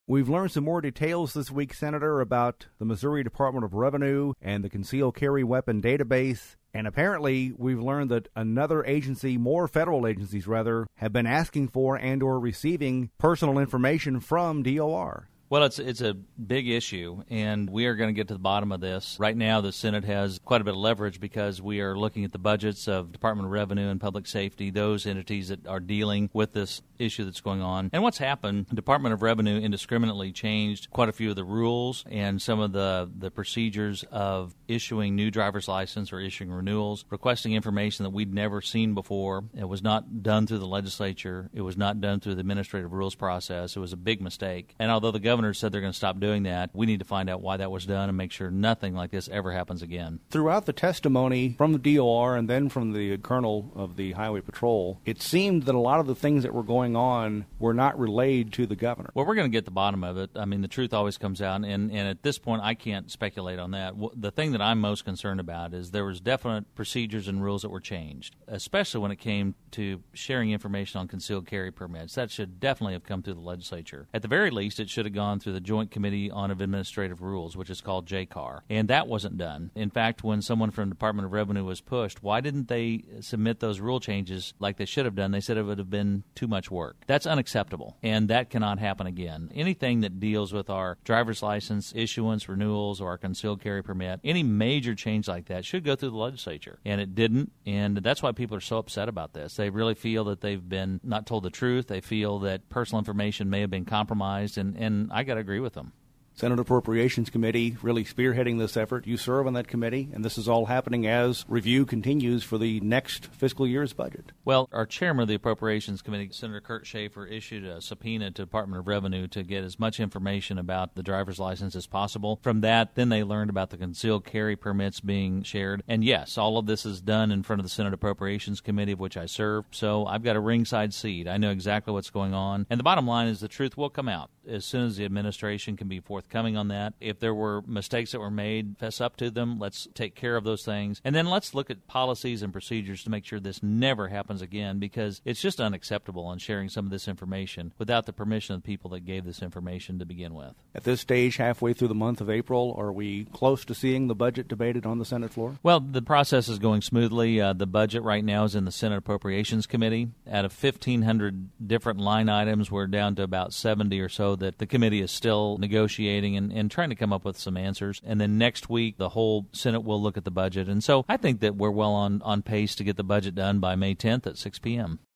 We've learned some more details this week, Senator, about the Missouri Department of Revenue and the concealed carry weapon database. And apparently we've learned that another agency, more federal agencies rather, have been asking for and or receiving personal information from DOR. Well, it's a big issue, and we are going to get to the bottom of this. Right now, the Senate has quite a bit of leverage because we are looking at the budgets of Department of Revenue and Public Safety, those entities that are dealing with this issue that's going on. And what's happened, the Department of Revenue indiscriminately changed quite a few of the rules and some of the procedures of issuing new driver's license or issuing renewals, requesting information that we'd never seen before. It was not done through the legislature. It was not done through the administrative rules process. It was a big mistake. And although the governor said they're going to stop doing that, we need to find out why that was done and make sure nothing like this ever happens again. Throughout the testimony from the DOR and then from the colonel of the Highway Patrol, it seemed that a lot of the things that were going on were not relayed to the governor. Well, we're going to get the bottom of it. I mean, the truth always comes out, and at this point, I can't speculate on that. The thing that I'm most concerned about is there was definite procedures and rules that were changed, especially when it came to sharing information on concealed carry permits. That should definitely have come through the legislature. At the very least, it should have gone through the Joint Committee on Administrative Rules, which is called JCAR, and that wasn't done. In fact, when someone from the Department of Revenue was pushed, why didn't they submit those rule changes like they should have done? They said it would have been too much work. That's unacceptable, and that cannot happen again. Anything that deals with our driver's license issuance, renewals, or our concealed carry permit, any major change like that should go through the legislature, and it didn't, and that's why people are so upset about this. They really feel that they've been not told the truth. They feel that personal information may have been compromised, and I got to agree with them. Senate Appropriations Committee really spearheading this effort. You serve on that committee, and this is all happening as review continues for the next fiscal year's budget. Well, our chairman of the Appropriations Committee, Senator Kurt Schaefer, issued a subpoena to the Department of Revenue to get as much information about the driver's license as possible. From that, then they learned about the concealed carry permits being shared. And yes, all of this is done in front of the Senate Appropriations Committee, of which I serve. So I've got a ringside seat. I know exactly what's going on. And the bottom line is the truth will come out as soon as the administration can be forthcoming on that. If there were mistakes that were made, fess up to them. Let's take care of those things. And then let's look at policies and procedures to make sure this never happens again, because it's just unacceptable on sharing some of this information without the permission of the people that gave this information to begin with. At this stage, halfway through the month of April, are we close to seeing the budget debated on the Senate floor? Well, the process is going smoothly. The budget right now is in the Senate Appropriations Committee. Out of 1,500 different line items, we're down to about 70 or so that the committee is still negotiating and trying to come up with some answers. And then next week, the whole Senate will look at the budget. And so I think that we're well on pace to get the budget done by May 10th at 6 p.m.